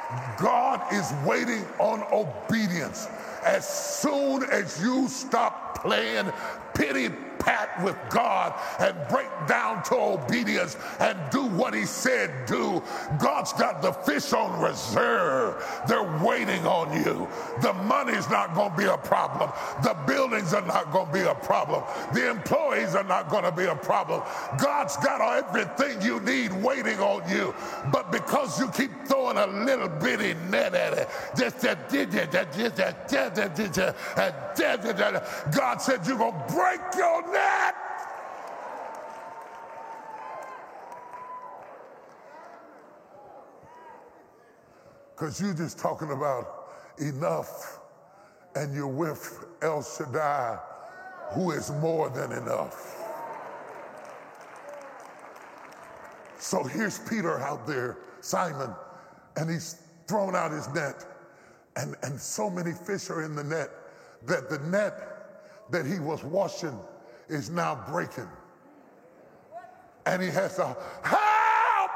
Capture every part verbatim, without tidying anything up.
God is waiting on obedience. As soon as you stop playing pity pat with God and break down to obedience and do what he said do, God's got the fish on reserve. They're waiting on you. The money's not going to be a problem. The buildings are not going to be a problem. The employees are not going to be a problem. God's got everything you need waiting on you. But because you keep throwing a little bitty net at it, just God said you're going to break your net. Because you're just talking about enough, and you're with El Shaddai, who is more than enough. So here's Peter out there, Simon, and he's thrown out his net, and, and so many fish are in the net that the net that he was washing is now breaking. And he has to, help!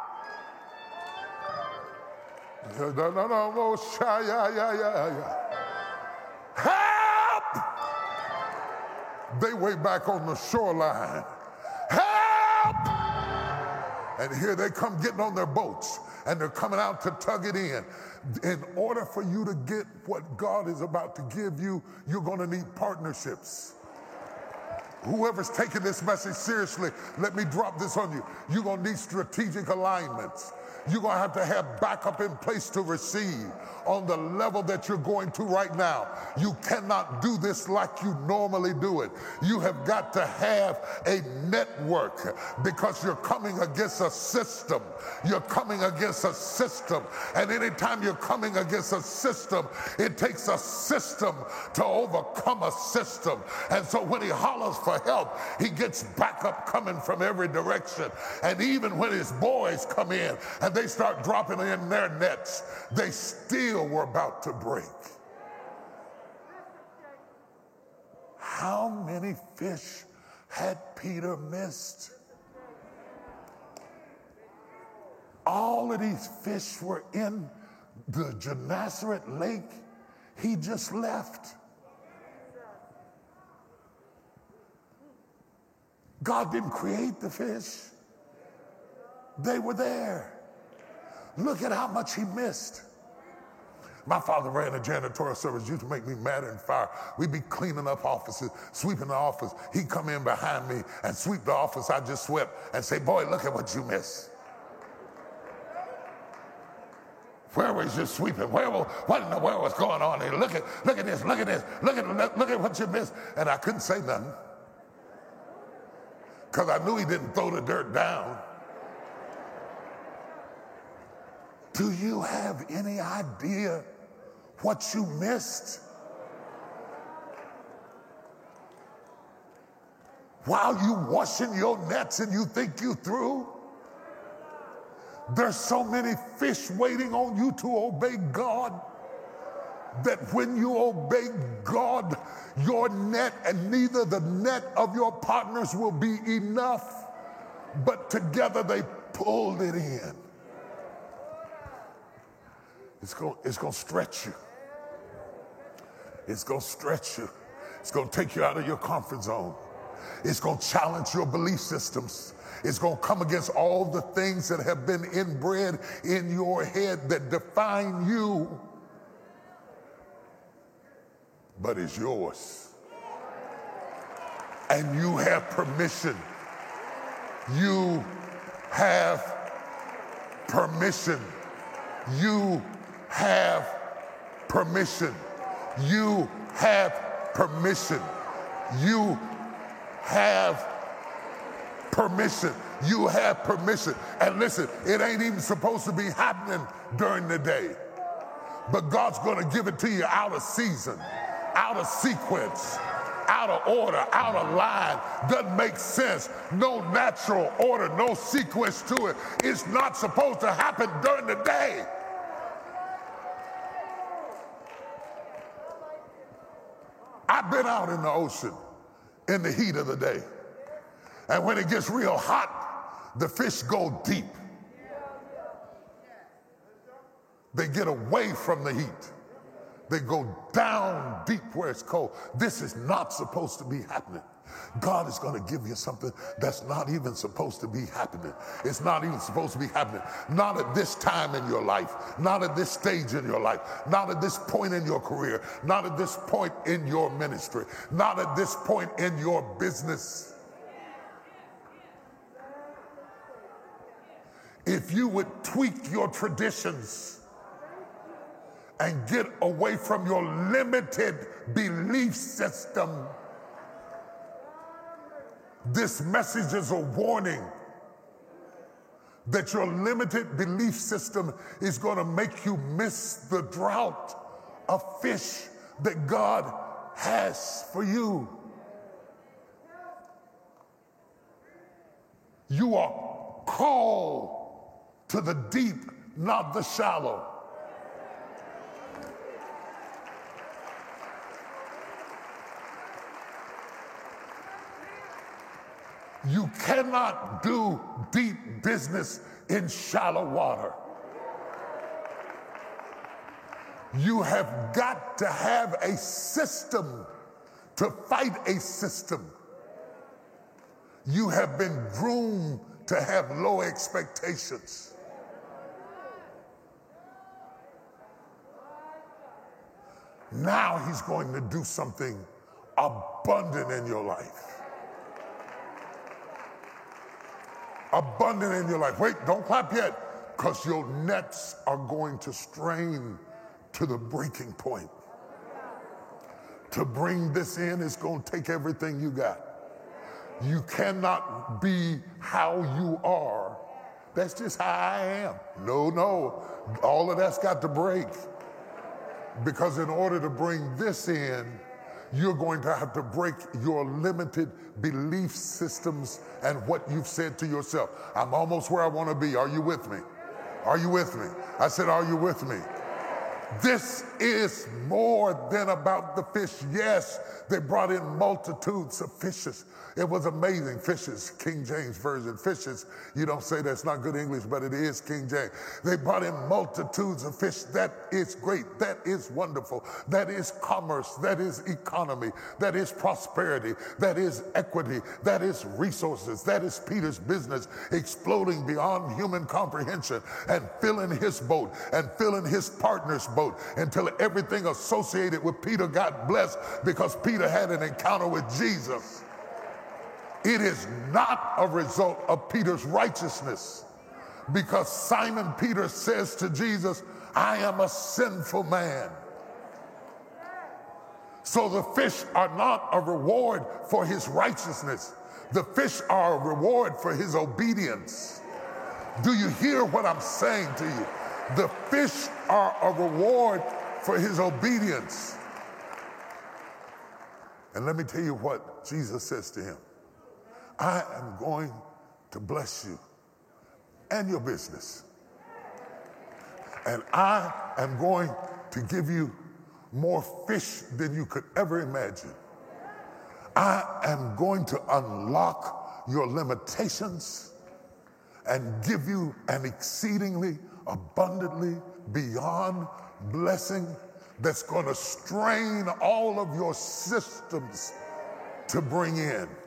No, no, no, no, yeah, yeah, yeah. Help! They way back on the shoreline. Help! And here they come getting on their boats, and they're coming out to tug it in. In order for you to get what God is about to give you, you're going to need partnerships. Whoever's taking this message seriously, let me drop this on you. You're going to need strategic alignments. You're going to have to have backup in place to receive on the level that you're going to right now. You cannot do this like you normally do it. You have got to have a network because you're coming against a system. You're coming against a system. And anytime you're coming against a system, it takes a system to overcome a system. And so when he hollers for help, he gets backup coming from every direction. And even when his boys come in and they start dropping in their nets, they still were about to break. How many fish had Peter missed? All of these fish were in the Gennesaret lake he just left. God didn't create the fish. They were there. Look at how much he missed. My father ran a janitorial service, used to make me mad and fire. We'd be cleaning up offices, sweeping the office. He'd come in behind me and sweep the office I just swept and say, boy, look at what you missed. Where was you sweeping? Where, what in the world was going on here? Look at, look at this, look at this, look at, look at what you missed. And I couldn't say nothing because I knew he didn't throw the dirt down. Do you have any idea what you missed? While you washing your nets and you think you through? There's so many fish waiting on you to obey God that when you obey God, your net and neither the net of your partners will be enough, but together they pulled it in. It's going, it's going to stretch you. It's going to stretch you. It's going to take you out of your comfort zone. It's going to challenge your belief systems. It's going to come against all the things that have been inbred in your head that define you. But it's yours. And you have permission. You have permission. You have permission. You have permission. You have permission. You have permission. And listen, it ain't even supposed to be happening during the day. But God's going to give it to you out of season, out of sequence, out of order, out of line. Doesn't make sense. No natural order, no sequence to it. It's not supposed to happen during the day. I've been out in the ocean in the heat of the day. And when it gets real hot, the fish go deep. They get away from the heat. They go down deep where it's cold. This is not supposed to be happening. God is going to give you something that's not even supposed to be happening. It's not even supposed to be happening. Not at this time in your life. Not at this stage in your life. Not at this point in your career. Not at this point in your ministry. Not at this point in your business. If you would tweak your traditions and get away from your limited belief system, this message is a warning that your limited belief system is going to make you miss the drought of fish that God has for you. You are called to the deep, not the shallow. You cannot do deep business in shallow water. You have got to have a system to fight a system. You have been groomed to have low expectations. Now he's going to do something abundant in your life. Abundant in your life. Wait, don't clap yet, because your nets are going to strain to the breaking point. To bring this in is going to take everything you got. You cannot be how you are. That's just how I am. No, no. All of that's got to break. Because in order to bring this in, you're going to have to break your limited belief systems and what you've said to yourself. I'm almost where I want to be. Are you with me? Are you with me? I said, are you with me? This is more than about the fish. Yes, they brought in multitudes of fishes. It was amazing. Fishes, King James Version. Fishes, you don't say that's not good English, but it is King James. They brought in multitudes of fish. That is great. That is wonderful. That is commerce. That is economy. That is prosperity. That is equity. That is resources. That is Peter's business exploding beyond human comprehension and filling his boat and filling his partner's boat until everything associated with Peter got blessed because Peter had an encounter with Jesus. It is not a result of Peter's righteousness, because Simon Peter says to Jesus, I am a sinful man. So the fish are not a reward for his righteousness. The fish are a reward for his obedience. Do you hear what I'm saying to you? The fish are a reward for his obedience. And let me tell you what Jesus says to him. I am going to bless you and your business. And I am going to give you more fish than you could ever imagine. I am going to unlock your limitations and give you an exceedingly abundantly beyond blessing that's going to strain all of your systems to bring in.